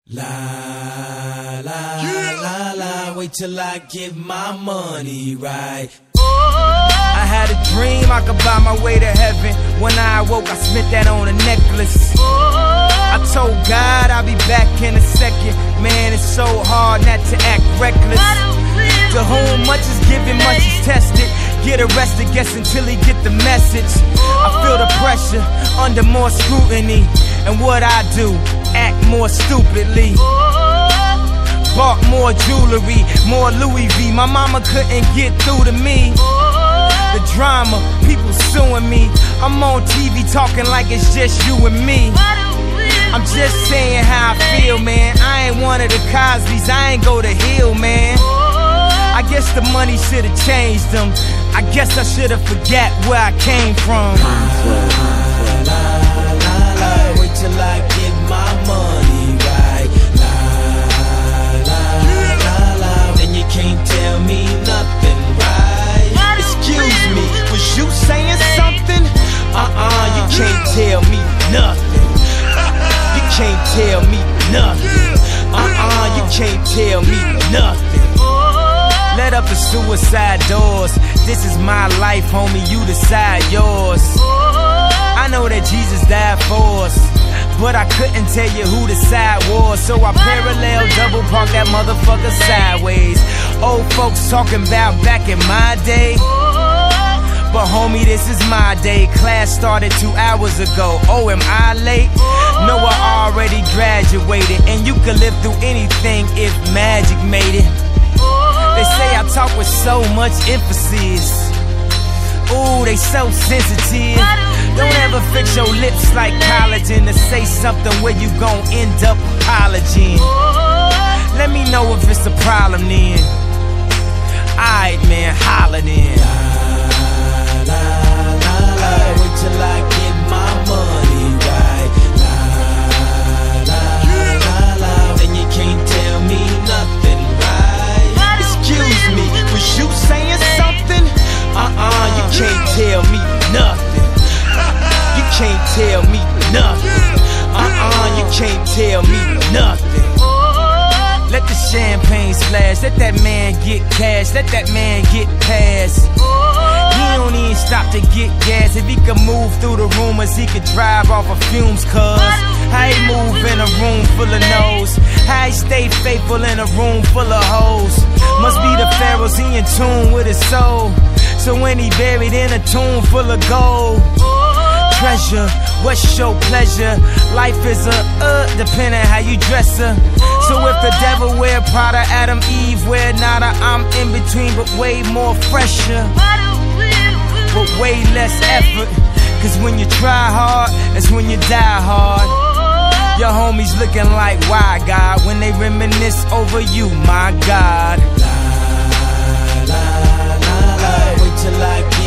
La la la la, wait till I get my money right. I had a dream I could buy my way to heaven. When I awoke, I spent that on a necklace. I told God I'll be back in a second. Man, it's so hard not to act reckless. To whom much is given, much is tested. Get arrested, guess until he get the message. I feel the pressure, under more scrutiny. And what I do, act more stupidly. Bought more jewelry, more Louis V. My mama couldn't get through to me. The drama, people suing me. I'm on TV talking like it's just you and me. I'm just saying how I feel, man. I ain't one of the Cosbys, I ain't go to Hill, man. I guess the money should've changed them. I guess I should've forgot where I came from. Wait till I get my money right. Then you can't tell me nothing, right? Excuse me, was you saying something? You can't tell me nothing. You can't tell me nothing. You can't tell me nothing. Let up the suicide doors. This is my life, homie, you decide yours. I know that Jesus died for us, but I couldn't tell you who the side was. So I parallel double park that motherfucker sideways. Old folks talking about back in my day, but homie, this is my day. Class started 2 hours ago. Oh, am I late? No, I already graduated. And you could live through anything if magic made it. They say I talk with so much emphasis. Ooh, they so sensitive. Don't ever fix your lips like collagen to say something where you gon' end up apologizing. Let me know if it's a problem then. Alright, man, holla then. Wait till I get my money right. Then you can't tell me nothing, right? Excuse me, was you saying something? You can't tell me nothing. You can't tell me nothing. You can't tell me nothing. Let the champagne splash, let that man get cash, let that man get past. He don't even stop to get gas. If he could move through the rumors, he could drive off of fumes, cuz how he move in a room full of no's, how he stay faithful in a room full of hoes. Must be the pharaohs, he in tune with his soul. So when he buried in a tomb full of gold, treasure, what's your pleasure? Life is depending how you dress her. So if the devil wear Prada, Adam, Eve wear nada, I'm in between but way more fresher, but way less effort. Cause when you try hard, that's when you die hard. Your homies looking like, why God? When they reminisce over you, my God. Wait till I